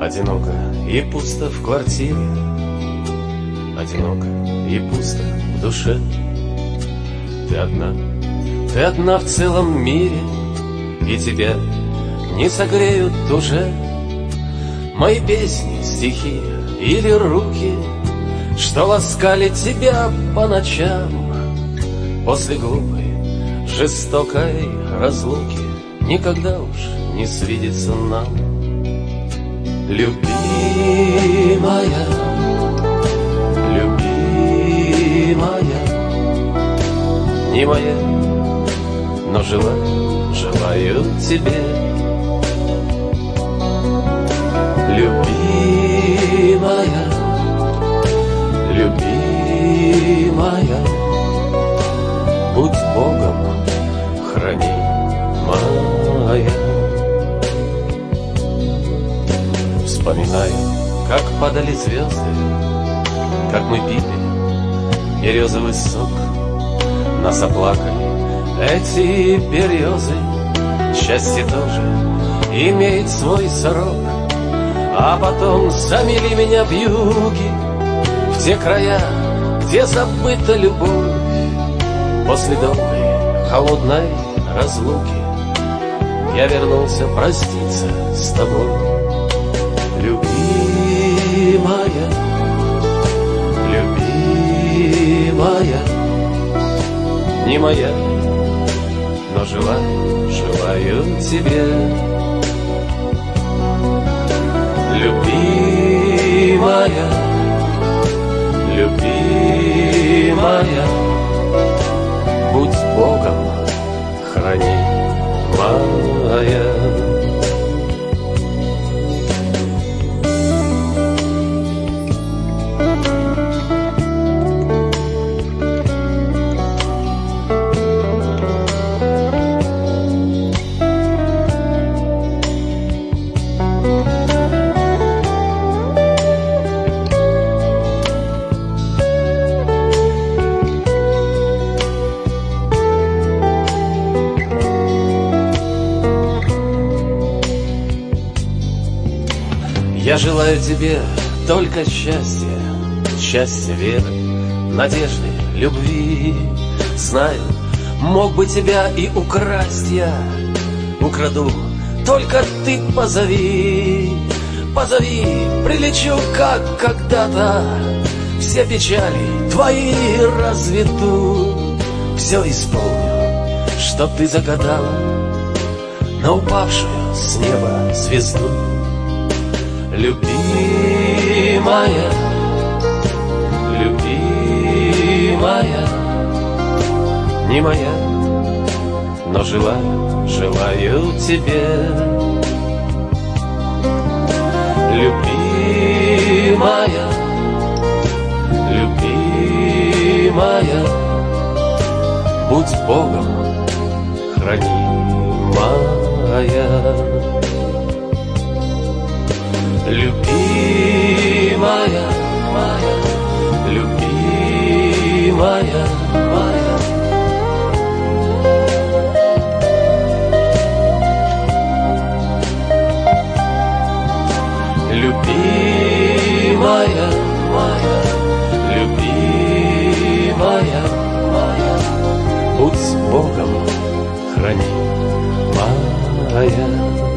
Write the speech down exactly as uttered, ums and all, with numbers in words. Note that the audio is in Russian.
Одиноко и пусто в квартире, одиноко и пусто в душе. Ты одна, ты одна в целом мире, и тебя не согреют уже мои песни, стихи или руки, что ласкали тебя по ночам. После глупой, жестокой разлуки никогда уж не свидится нам. Любимая, любимая, не моя, но желаю, желаю тебе. Любимая, любимая, будь Богом хранимая. Вспоминаю, как падали звезды, как мы пили березовый сок. Нас оплакали эти березы, счастье тоже имеет свой срок. А потом замели меня в юге, в те края, где забыта любовь. После долгой, холодной разлуки я вернулся проститься с тобой. Любимая, любимая, не моя, но желаю, желаю тебе. Любимая, любимая, будь Богом хранимая. Я желаю тебе только счастья, счастья, веры, надежды, любви. Знаю, мог бы тебя и украсть я, украду, только ты позови. Позови, прилечу, как когда-то, все печали твои разведу. Все исполню, что ты загадала, на упавшую с неба звезду. Любимая, любимая, не моя, но желаю, желаю тебе. Любимая, любимая, будь Богом хранимая. Любимая, моя, любимая, моя. Любимая, моя, любимая, моя, будь Богом хранимая.